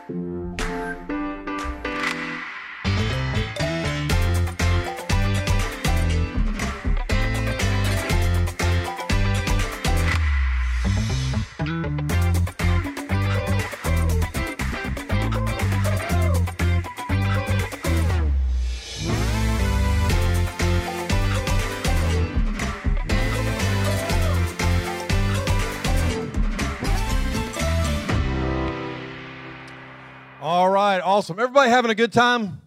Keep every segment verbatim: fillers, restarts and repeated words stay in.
All right, awesome. Everybody having a good time?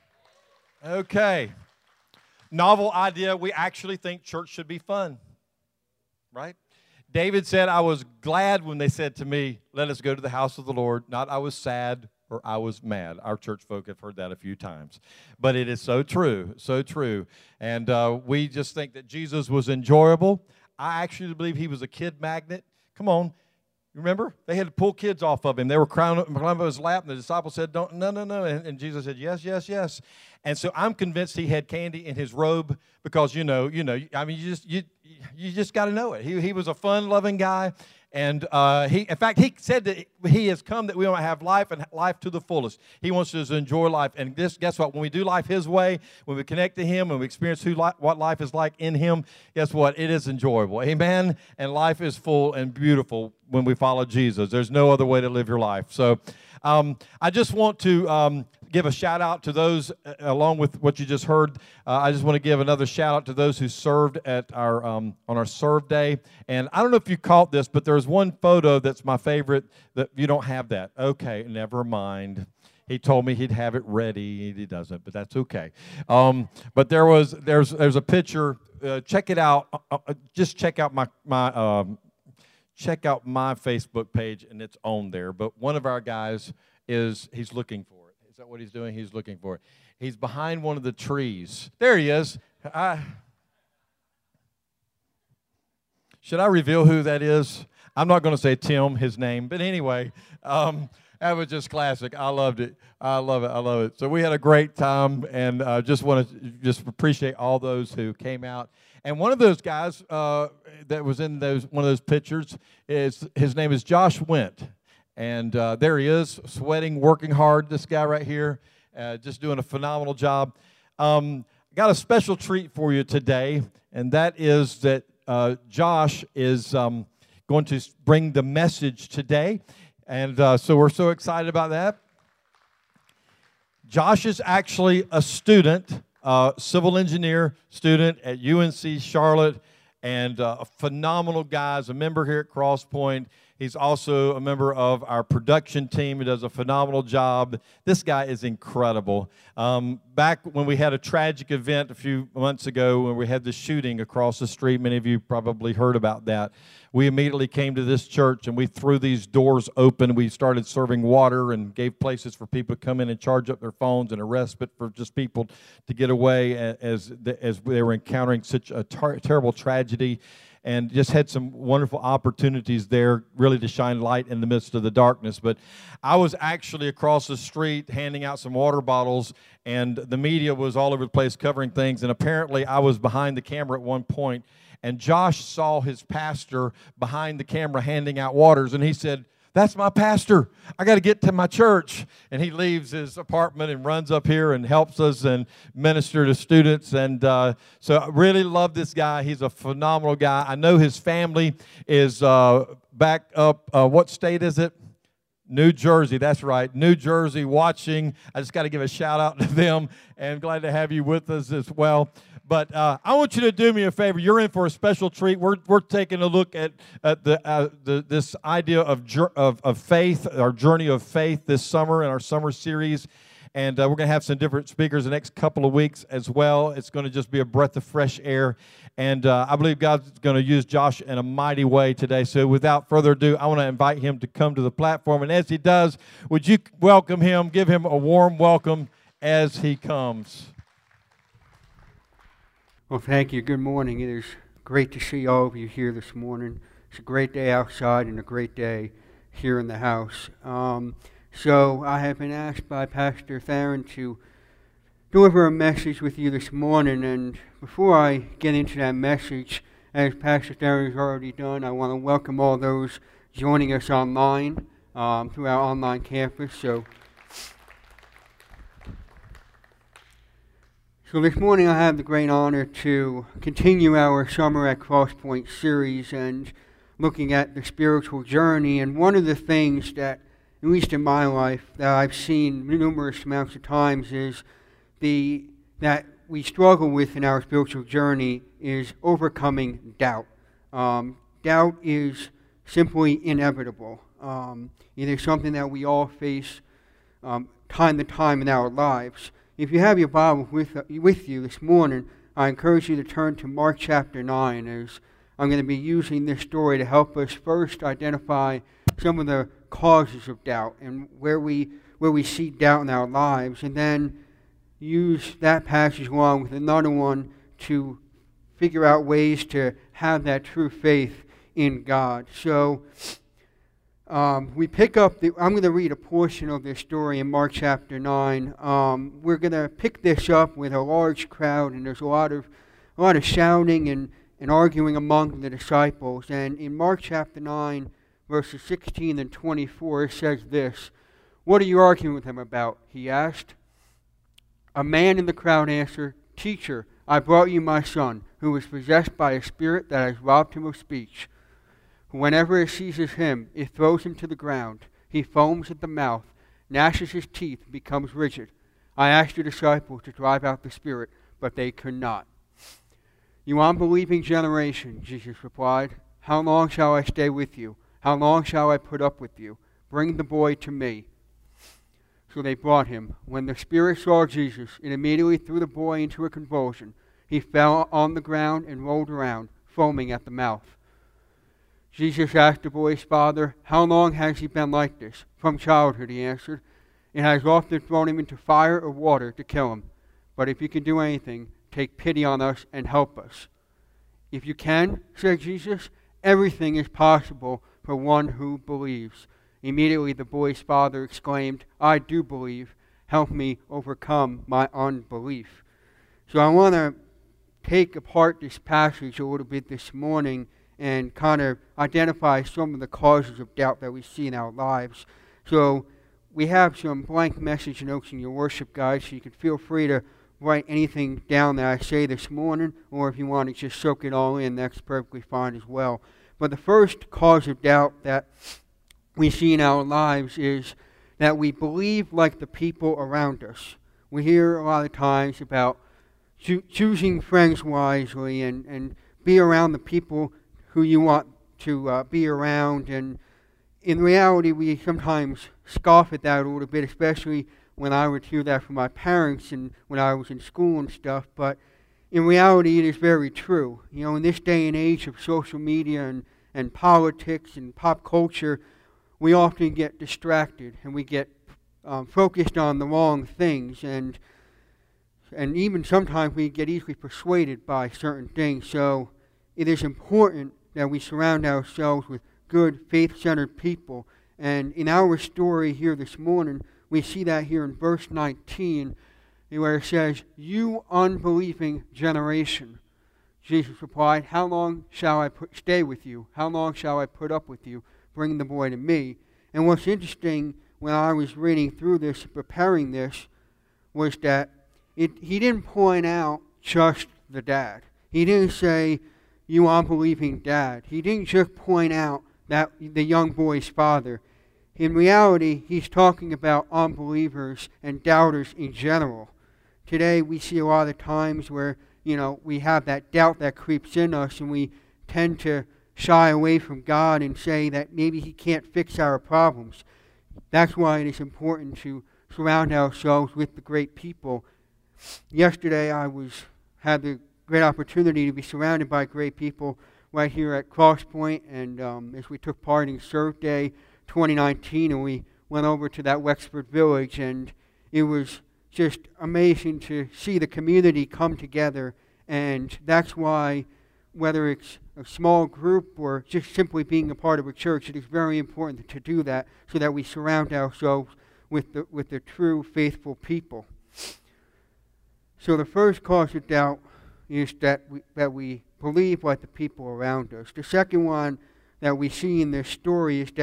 Okay. Novel idea. We actually think church should be fun, right? David said, I was glad when they said to me, let us go to the house of the Lord. Not I was sad or I was mad. Our church folk have heard that a few times. But it is so true, so true. And uh, we just think that Jesus was enjoyable. I actually believe he was a kid magnet. Come on. Remember? They had to pull kids off of him. They were climbing up his lap, and the disciples said, "Don't, no, no, no." And, and Jesus said, yes, yes, yes. And so I'm convinced he had candy in his robe because, you know, you know, I mean, you just you you just got to know it. He he was a fun-loving guy. And uh, he, in fact, he said that he has come that we want to have life and life to the fullest. He wants us to enjoy life. And this, guess what? When we do life his way, when we connect to him, when we experience who li- what life is like in him, guess what? It is enjoyable. Amen? And life is full and beautiful when we follow Jesus. There's no other way to live your life. So um, I just want to um, give a shout out to those, uh, along with what you just heard. Uh, I just want to give another shout out to those who served at our um, on our Serve Day. And I don't know if you caught this, but there's one photo that's my favorite that you don't have that. Okay, never mind. He told me he'd have it ready. He doesn't, but that's okay. Um, but there was there's there's a picture. Uh, check it out. Uh, uh, just check out my my. Um, check out my Facebook page, and it's on there. But one of our guys is he's looking for it. Is that what he's doing? He's looking for it. He's behind one of the trees. There he is. I, should I reveal who that is? I'm not going to say Tim, his name, but anyway, um, that was just classic. I loved it. I love it. I love it. So we had a great time, and I uh, just want to just appreciate all those who came out. And one of those guys uh, that was in those one of those pictures is his name is Josh Went, and uh, there he is, sweating, working hard. This guy right here, uh, just doing a phenomenal job. Um, got a special treat for you today, and that is that uh, Josh is um, going to bring the message today, and uh, so we're so excited about that. Josh is actually a student. Uh, civil engineer student at U N C Charlotte, and uh, a phenomenal guy. He's a member here at Cross Point. He's also a member of our production team. He does a phenomenal job. This guy is incredible. Um, back when we had a tragic event a few months ago when we had the shooting across the street, many of you probably heard about that. We immediately came to this church and we threw these doors open. We started serving water and gave places for people to come in and charge up their phones, and a respite for just people to get away as, as they were encountering such a ter- terrible tragedy. And just had some wonderful opportunities there, really to shine light in the midst of the darkness. But I was actually across the street handing out some water bottles, and the media was all over the place covering things. And apparently I was behind the camera at one point, and Josh saw his pastor behind the camera handing out waters, and he said, "That's my pastor. I got to get to my church." And he leaves his apartment and runs up here and helps us and minister to students. And uh, so I really love this guy. He's a phenomenal guy. I know his family is uh, back up. Uh, what state is it? New Jersey. That's right. New Jersey watching. I just got to give a shout out to them, and glad to have you with us as well. But uh, I want you to do me a favor. You're in for a special treat. We're we're taking a look at at the, uh, the this idea of, of of faith, our journey of faith this summer in our summer series, and uh, we're going to have some different speakers the next couple of weeks as well. It's going to just be a breath of fresh air, and uh, I believe God's going to use Josh in a mighty way today. So without further ado, I want to invite him to come to the platform, and as he does, would you welcome him? Give him a warm welcome as he comes. Well, thank you. Good morning. It is great to see all of you here this morning. It's a great day outside and a great day here in the house. Um, so I have been asked by Pastor Theron to deliver a message with you this morning. And before I get into that message, as Pastor Theron has already done, I want to welcome all those joining us online. um, through our online campus. So, so this morning I have the great honor to continue our Summer at Crosspoint series and looking at the spiritual journey. And one of the things that, at least in my life, that I've seen numerous amounts of times is the that we struggle with in our spiritual journey is overcoming doubt. Um, doubt is simply inevitable. Um, it is something that we all face um, time to time in our lives. If you have your Bible with, uh, with you this morning, I encourage you to turn to Mark chapter nine, as I'm going to be using this story to help us first identify some of the causes of doubt and where we where we see doubt in our lives, and then use that passage along with another one to figure out ways to have that true faith in God. So um, we pick up, the, I'm going to read a portion of this story in Mark chapter nine. Um, we're going to pick this up with a large crowd, and there's a lot of a lot of shouting and, and arguing among the disciples. And in Mark chapter nine, verses sixteen and twenty-four, it says this: "What are you arguing with him about?" he asked. A man in the crowd answered, "Teacher, I brought you my son, who is possessed by a spirit that has robbed him of speech. Whenever it seizes him, it throws him to the ground. He foams at the mouth, gnashes his teeth, and becomes rigid. I asked your disciples to drive out the spirit, but they could not." "You unbelieving generation," Jesus replied, "how long shall I stay with you? How long shall I put up with you? Bring the boy to me." So they brought him. When the spirit saw Jesus, it immediately threw the boy into a convulsion. He fell on the ground and rolled around, foaming at the mouth. Jesus asked the boy's father, "How long has he been like this?" "From childhood," he answered. "It has often thrown him into fire or water to kill him. But if you can do anything, take pity on us and help us." "If you can," said Jesus, "everything is possible for one who believes." Immediately the boy's father exclaimed, "I do believe. Help me overcome my unbelief." So I want to take apart this passage a little bit this morning and kind of identify some of the causes of doubt that we see in our lives. So we have some blank message notes in your worship guide, so you can feel free to write anything down that I say this morning, or if you want to just soak it all in, that's perfectly fine as well. But the first cause of doubt that we see in our lives is that we believe like the people around us. We hear a lot of times about cho- choosing friends wisely and, and be around the people who you want to uh, be around. And in reality, we sometimes scoff at that a little bit, especially when I would hear that from my parents and when I was in school and stuff. But in reality, it is very true. You know, in this day and age of social media and, and politics and pop culture, we often get distracted and we get um, focused on the wrong things, and and even sometimes we get easily persuaded by certain things. So it is important that we surround ourselves with good, faith-centered people. And in our story here this morning, we see that here in verse nineteen, where it says, "You unbelieving generation." Jesus replied, "How long shall I put, stay with you? How long shall I put up with you? Bring the boy to me." And what's interesting when I was reading through this, preparing this, was that it, he didn't point out just the dad. He didn't say, "You unbelieving dad." He didn't just point out that the young boy's father. In reality, he's talking about unbelievers and doubters in general. Today, we see a lot of times where, you know, we have that doubt that creeps in us, and we tend to shy away from God and say that maybe He can't fix our problems. That's why it is important to surround ourselves with the great people. Yesterday, I was had the great opportunity to be surrounded by great people right here at Crosspoint, and um, as we took part in Serve Day twenty nineteen, and we went over to that Wexford Village, and it was just amazing to see the community come together. And that's why, whether it's a small group or just simply being a part of a church, it is very important to do that so that we surround ourselves with the, with the true faithful people. So the first cause of doubt is that we, that we believe like the people around us. The second one that we see in this story is that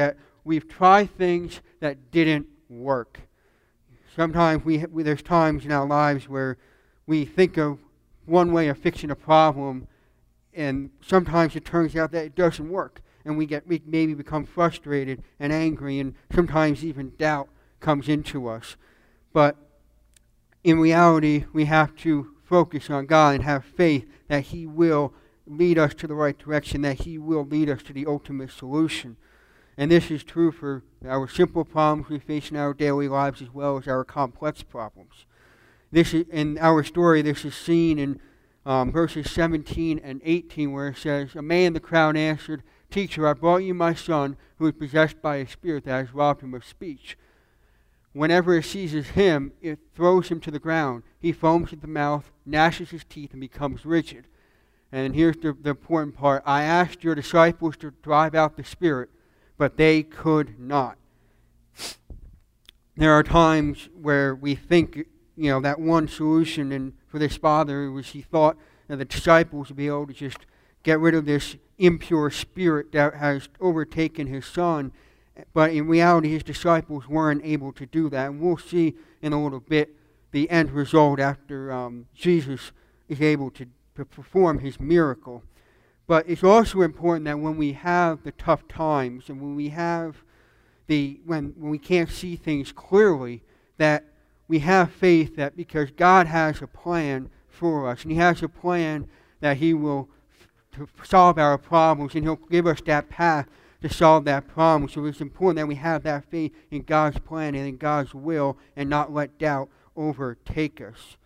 we've tried things that didn't work. Sometimes we, we there's times in our lives where we think of one way of fixing a problem, and sometimes it turns out that it doesn't work, and we get we maybe become frustrated and angry, and sometimes even doubt comes into us. But in reality, we have to focus on God and have faith that He will lead us to the right direction, that He will lead us to the ultimate solution. And this is true for our simple problems we face in our daily lives as well as our complex problems. This is, in our story, this is seen in um, verses seventeen and eighteen, where it says, "A man in the crowd answered, 'Teacher, I brought you my son, who is possessed by a spirit that has robbed him of speech. Whenever it seizes him, it throws him to the ground. He foams at the mouth, gnashes his teeth, and becomes rigid.' And here's the, the important part. 'I asked your disciples to drive out the spirit, but they could not.'" There are times where we think, you know, that one solution, and for this father was he thought that the disciples would be able to just get rid of this impure spirit that has overtaken his son. But in reality, his disciples weren't able to do that. And we'll see in a little bit the end result after um, Jesus is able to, to perform his miracle. But it's also important that when we have the tough times and when we have the when, when we can't see things clearly, that we have faith that because God has a plan for us, and He has a plan that He will f- to solve our problems, and He'll give us that path to solve that problem. So it's important that we have that faith in God's plan and in God's will and not let doubt overtake us.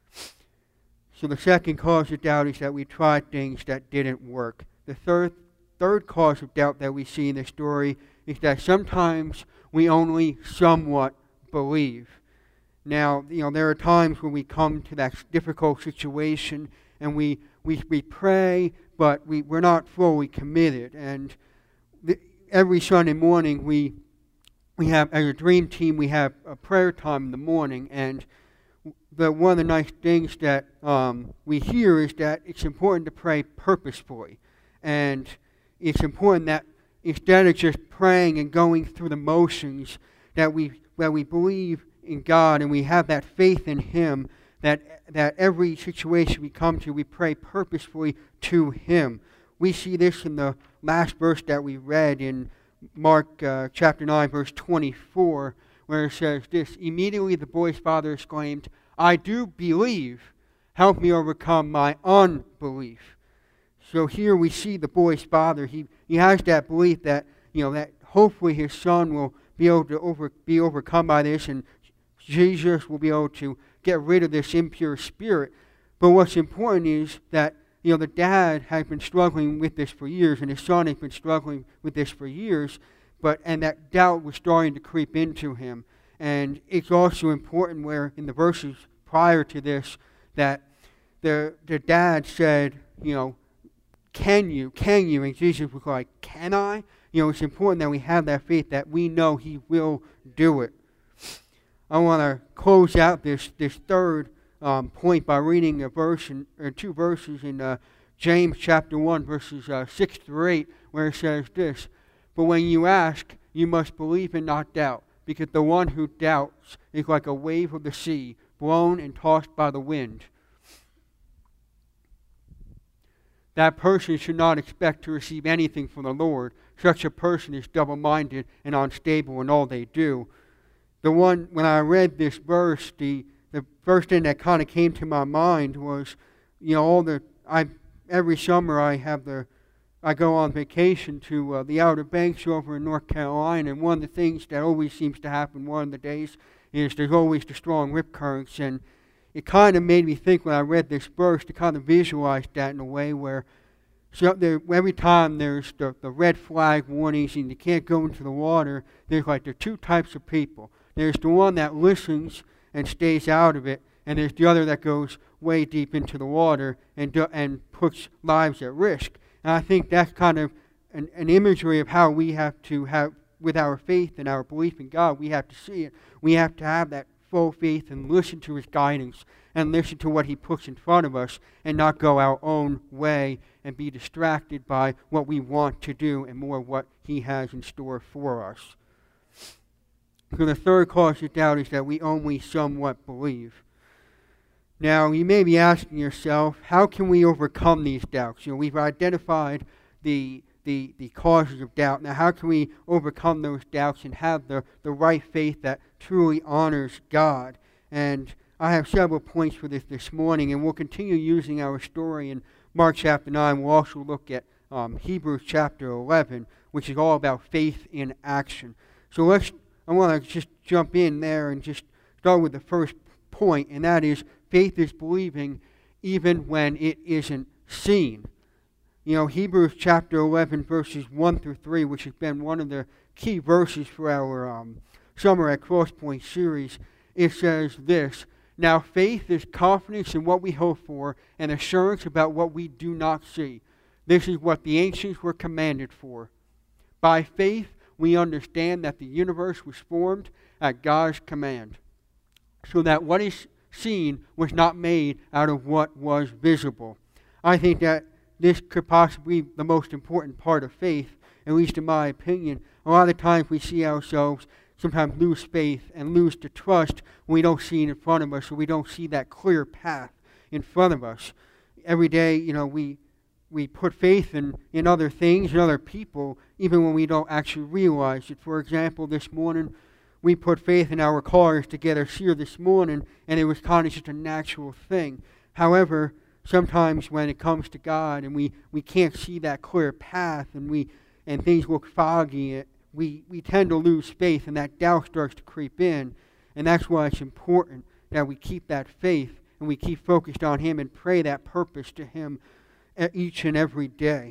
So the second cause of doubt is that we tried things that didn't work. The third, third cause of doubt that we see in this story is that sometimes we only somewhat believe. Now, you know, there are times when we come to that difficult situation and we we, we pray, but we, we're not fully committed. And the, every Sunday morning we we have, as a dream team, we have a prayer time in the morning, and the, one of the nice things that um, we hear is that it's important to pray purposefully. And it's important that instead of just praying and going through the motions, that we that we believe in God and we have that faith in Him, that that every situation we come to, we pray purposefully to Him. We see this in the last verse that we read in Mark uh, chapter nine, verse twenty-four, where it says this: "Immediately the boy's father exclaimed, 'I do believe, help me overcome my unbelief.'" So here we see the boy's father. He he has that belief that, you know, that hopefully his son will be able to over, be overcome by this, and Jesus will be able to get rid of this impure spirit. But what's important is that, you know, the dad has been struggling with this for years, and his son has been struggling with this for years, but and that doubt was starting to creep into him. And it's also important where in the verses prior to this that the the dad said, you know, can you, can you? And Jesus was like, can I? You know, it's important that we have that faith that we know He will do it. I want to close out this this third um, point by reading a verse in, or two verses in uh, James chapter one, verses uh, six through eight, where it says this: "But when you ask, you must believe and not doubt, because the one who doubts is like a wave of the sea, blown and tossed by the wind. That person should not expect to receive anything from the Lord. Such a person is double-minded and unstable in all they do." The one, when I read this verse, the, the first thing that kind of came to my mind was, you know, all the, I, every summer I have the, I go on vacation to uh, the Outer Banks over in North Carolina, and one of the things that always seems to happen one of the days is there's always the strong rip currents, and it kind of made me think when I read this verse to kind of visualize that in a way where so there, every time there's the, the red flag warnings and you can't go into the water, there's like there are two types of people. There's the one that listens and stays out of it, and there's the other that goes way deep into the water and do, and puts lives at risk. And I think that's kind of an, an imagery of how we have to have, with our faith and our belief in God, we have to see it. We have to have that full faith and listen to His guidance and listen to what he puts in front of us and not go our own way and be distracted by what we want to do and more what he has in store for us. So the third cause of doubt is that we only somewhat believe. Now, you may be asking yourself, how can we overcome these doubts? You know, we've identified the The, the causes of doubt. Now, how can we overcome those doubts and have the, the right faith that truly honors God? And I have several points for this this morning, and we'll continue using our story in Mark chapter nine. We'll also look at um, Hebrews chapter eleven, which is all about faith in action. So let's, I want to just jump in there and just start with the first point, and that is faith is believing even when it isn't seen. You know, Hebrews chapter eleven, verses one through three, which has been one of the key verses for our um, Summer at Crosspoint series, it says this: "Now faith is confidence in what we hope for and assurance about what we do not see. This is what the ancients were commanded for. By faith we understand that the universe was formed at God's command, so that what is seen was not made out of what was visible." I think that this could possibly be the most important part of faith, at least in my opinion. A lot of times we see ourselves sometimes lose faith and lose the trust when we don't see it in front of us, or we don't see that clear path in front of us. Every day, you know, we we put faith in, in other things and other people, even when we don't actually realize it. For example, this morning, we put faith in our cars to get us here this morning, and it was kind of just a natural thing. However, sometimes when it comes to God and we, we can't see that clear path and we and things look foggy, we, we tend to lose faith, and that doubt starts to creep in. And that's why it's important that we keep that faith and we keep focused on Him and pray that purpose to Him each and every day.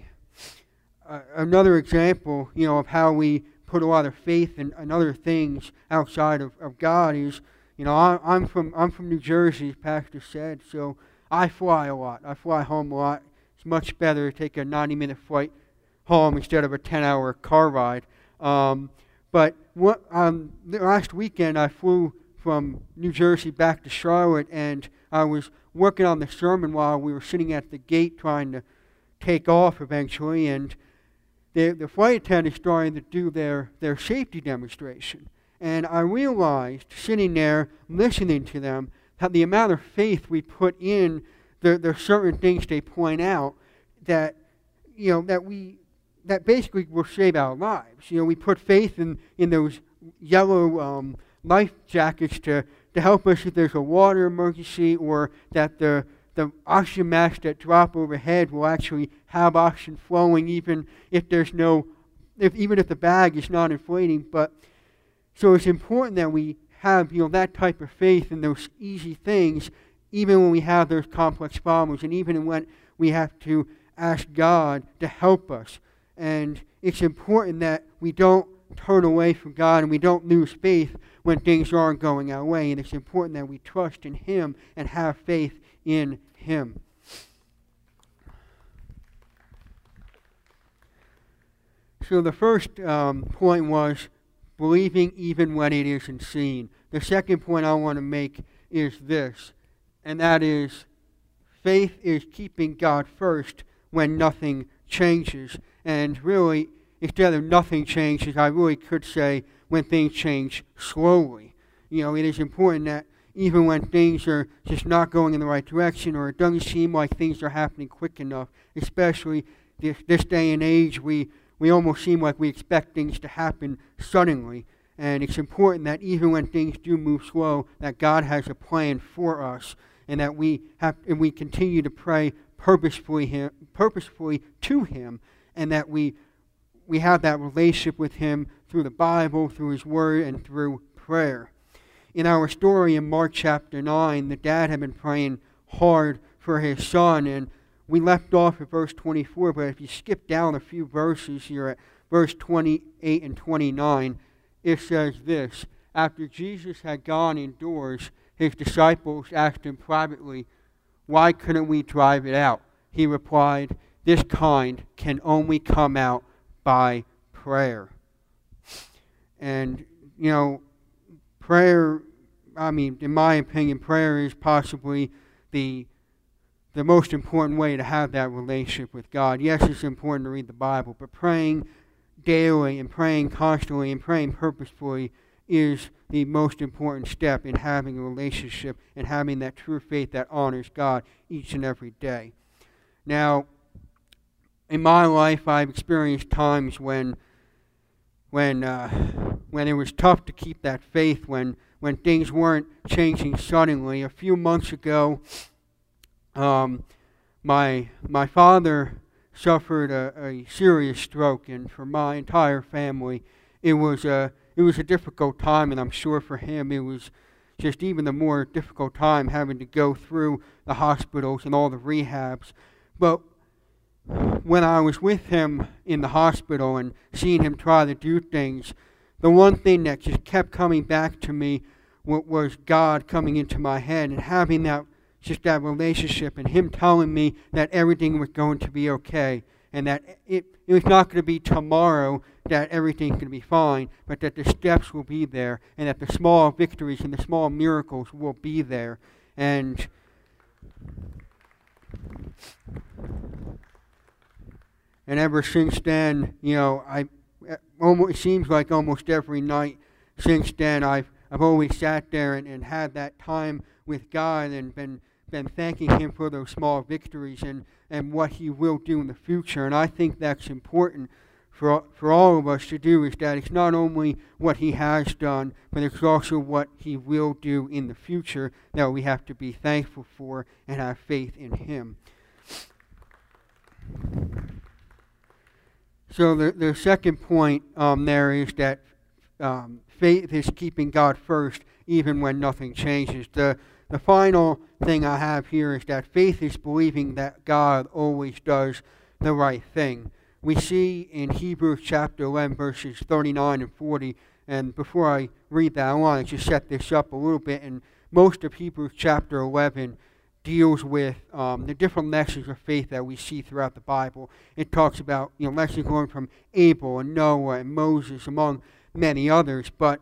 Uh, another example, you know, of how we put a lot of faith in, in other things outside of, of God is, you know, I, I'm from I'm from New Jersey, as Pastor said, so I fly a lot. I fly home a lot. It's much better to take a ninety-minute flight home instead of a ten-hour car ride. Um, but what, um, the last weekend I flew from New Jersey back to Charlotte, and I was working on the sermon while we were sitting at the gate trying to take off eventually, and the, the flight attendants started to do their, their safety demonstration. And I realized, sitting there listening to them, how the amount of faith we put in the, the certain things they point out that, you know, that we, that basically will save our lives. You know, we put faith in, in those yellow um, life jackets to, to help us if there's a water emergency, or that the, the oxygen masks that drop overhead will actually have oxygen flowing even if there's no, if even if the bag is not inflating. But so it's important that we have, you know, that type of faith in those easy things, even when we have those complex problems, and even when we have to ask God to help us. And it's important that we don't turn away from God and we don't lose faith when things aren't going our way. And it's important that we trust in Him and have faith in Him. So the first um, point was believing even when it isn't seen. The second point I want to make is this, and that is faith is keeping God first when nothing changes. And really, instead of nothing changes, I really could say when things change slowly. You know, it is important that even when things are just not going in the right direction, or it doesn't seem like things are happening quick enough, especially this, this day and age, we, we almost seem like we expect things to happen suddenly. And it's important that even when things do move slow, that God has a plan for us, and that we have, and we continue to pray purposefully, him, purposefully to Him, and that we we have that relationship with Him through the Bible, through His Word, and through prayer. In our story in Mark chapter nine, the dad had been praying hard for his son, and we left off at verse twenty-four, but if you skip down a few verses here at verse twenty-eight and twenty-nine, it says this: after Jesus had gone indoors, His disciples asked Him privately, "Why couldn't we drive it out?" He replied, "This kind can only come out by prayer." And, you know, prayer, I mean, in my opinion, prayer is possibly the the most important way to have that relationship with God. Yes, it's important to read the Bible, but praying daily and praying constantly and praying purposefully is the most important step in having a relationship and having that true faith that honors God each and every day. Now, in my life, I've experienced times when when uh, when it was tough to keep that faith, when when things weren't changing suddenly. A few months ago, um, my my father suffered a, a serious stroke, and for my entire family, it was a it was a difficult time, and I'm sure for him it was just even a more difficult time having to go through the hospitals and all the rehabs. But when I was with him in the hospital and seeing him try to do things, the one thing that just kept coming back to me was God coming into my head and having that just that relationship and him telling me that everything was going to be okay and that it, it was not going to be tomorrow that everything's going to be fine, but that the steps will be there and that the small victories and the small miracles will be there. And And ever since then, you know, I almost it seems like almost every night since then, I've I've always sat there and, and had that time with God and been been thanking Him for those small victories and, and what He will do in the future. And I think that's important for for all of us to do, is that it's not only what He has done, but it's also what He will do in the future that we have to be thankful for and have faith in Him. So the, the second point um, there is that um, faith is keeping God first even when nothing changes. The, the final thing I have here is that faith is believing that God always does the right thing. We see in Hebrews chapter eleven, verses thirty-nine and forty, and before I read that, I want to just set this up a little bit. And most of Hebrews chapter eleven deals with um, the different lessons of faith that we see throughout the Bible. It talks about, you know, lessons learned from Abel and Noah and Moses, among many others. But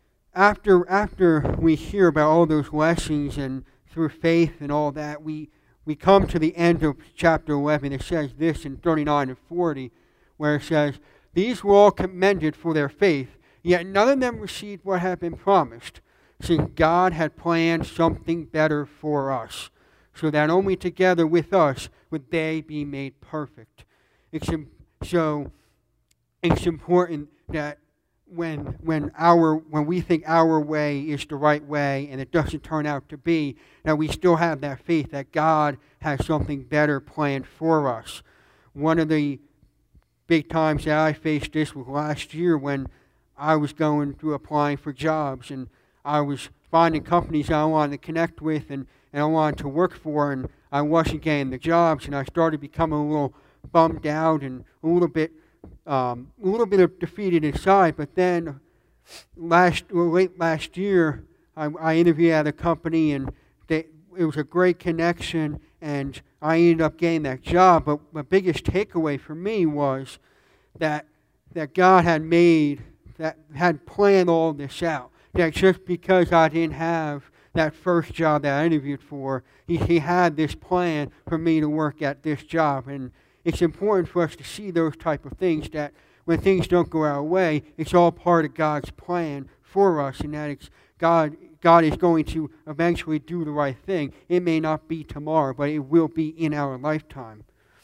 after after we hear about all those lessons and through faith and all that, we we come to the end of chapter eleven. It says this in thirty-nine and forty, where it says, "These were all commended for their faith, yet none of them received what had been promised, since God had planned something better for us, so that only together with us would they be made perfect." It's so it's important that when when our when we think our way is the right way and it doesn't turn out to be, that we still have that faith that God has something better planned for us. One of the big times that I faced this was last year when I was going through applying for jobs, and I was finding companies I wanted to connect with and, and I wanted to work for, and I wasn't getting the jobs, and I started becoming a little bummed out and a little bit um, a little bit defeated inside. But then last well, late last year, I, I interviewed at a company, and they, it was a great connection, and I ended up getting that job. But the biggest takeaway for me was that that God had made, that had planned all this out. That just because I didn't have that first job that I interviewed for, he, he had this plan for me to work at this job. And it's important for us to see those type of things, that when things don't go our way, it's all part of God's plan for us, and that it's God, God is going to eventually do the right thing. It may not be tomorrow, but it will be in our lifetime.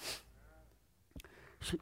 So,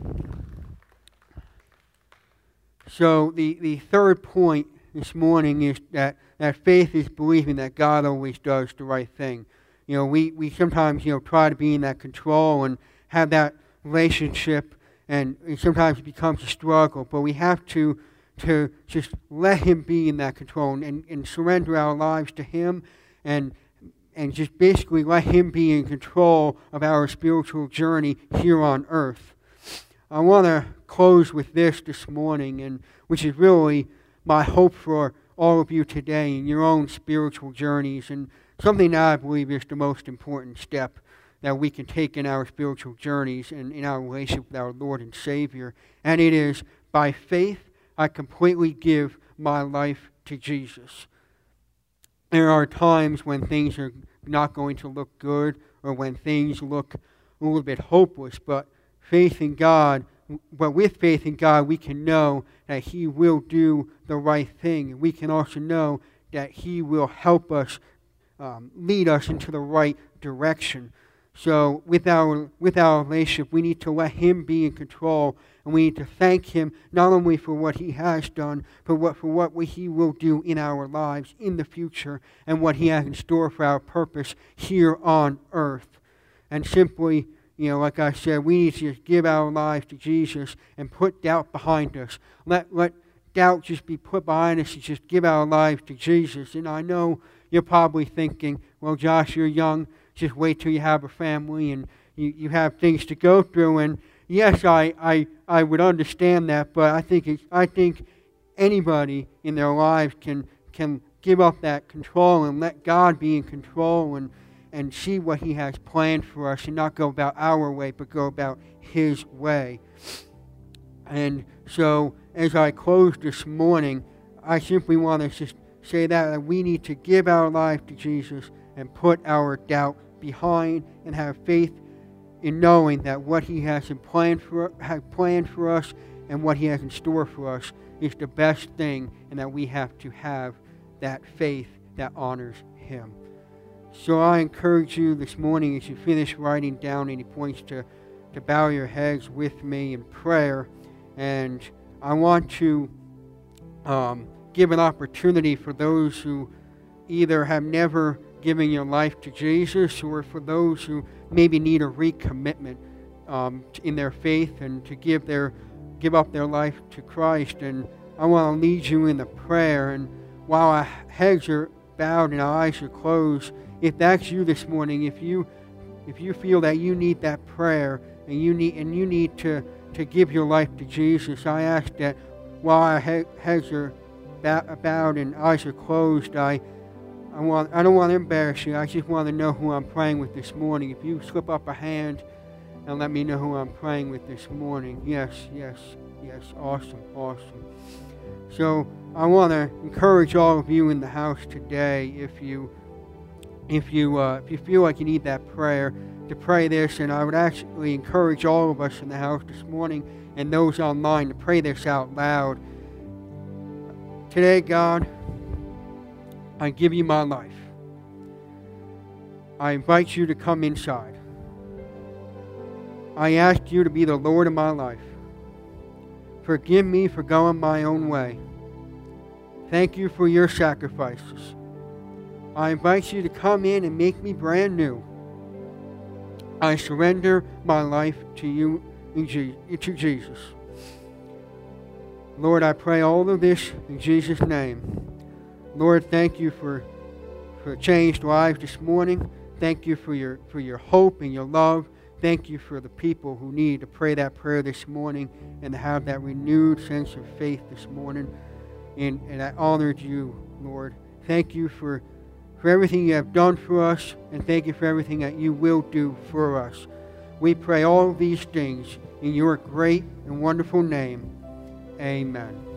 so the, the third point this morning is that, that faith is believing that God always does the right thing. You know, we, we sometimes, you know, try to be in that control and have that relationship, and it sometimes it becomes a struggle, but we have to to just let Him be in that control and, and surrender our lives to Him, and and just basically let Him be in control of our spiritual journey here on earth. I want to close with this this morning, and which is really my hope for all of you today in your own spiritual journeys, and something that I believe is the most important step that we can take in our spiritual journeys and in our relationship with our Lord and Savior. And it is, by faith, I completely give my life to Jesus. there are times when things are not going to look good, or when things look a little bit hopeless, but faith in God, but with faith in God, we can know that He will do the right thing. We can also know that He will help us, um, lead us into the right direction. So with our, with our relationship, we need to let Him be in control, and we need to thank Him not only for what He has done, but what, for what He will do in our lives in the future, and what He has in store for our purpose here on earth. And simply, you know, like I said, we need to just give our lives to Jesus and put doubt behind us. Let, let doubt just be put behind us and just give our lives to Jesus. And I know you're probably thinking, well, Josh, you're young. Just wait till you have a family and you, you have things to go through. And yes, I, I, I would understand that, but I think it's, I think anybody in their lives can can give up that control and let God be in control and, and see what He has planned for us, and not go about our way, but go about His way. And so as I close this morning, I simply want to just say that, that we need to give our life to Jesus and put our doubt behind, and have faith in knowing that what He has in planned for, has planned for us and what He has in store for us is the best thing, and that we have to have that faith that honors Him. So I encourage you this morning, as you finish writing down any points, to, to bow your heads with me in prayer. And I want to um, give an opportunity for those who either have never given your life to Jesus, or for those who maybe need a recommitment um, in their faith, and to give their give up their life to Christ. And I want to lead you in the prayer. And while our heads are bowed and our eyes are closed, if that's you this morning, if you if you feel that you need that prayer, and you need and you need to, to give your life to Jesus, I ask that while our he- heads are bowed and eyes are closed, I I want I don't want to embarrass you. I just want to know who I'm praying with this morning. If you slip up a hand and let me know who I'm praying with this morning. Yes, yes, yes. Awesome, awesome. So I want to encourage all of you in the house today, if you if you uh, if you feel like you need that prayer, to pray this. And I would actually encourage all of us in the house this morning, and those online, to pray this out loud. Today, God, I give you my life. I invite you to come inside. I ask you to be the Lord of my life. Forgive me for going my own way. Thank you for your sacrifices. I invite you to come in and make me brand new. I surrender my life to you, in Je- to Jesus. Lord, I pray all of this in Jesus' name. Lord, thank you for, for changed lives this morning. Thank you for your, for your hope and your love. Thank you for the people who need to pray that prayer this morning and to have that renewed sense of faith this morning. And, and I honored you, Lord. Thank you for, for everything you have done for us, and thank you for everything that you will do for us. We pray all of these things in your great and wonderful name. Amen.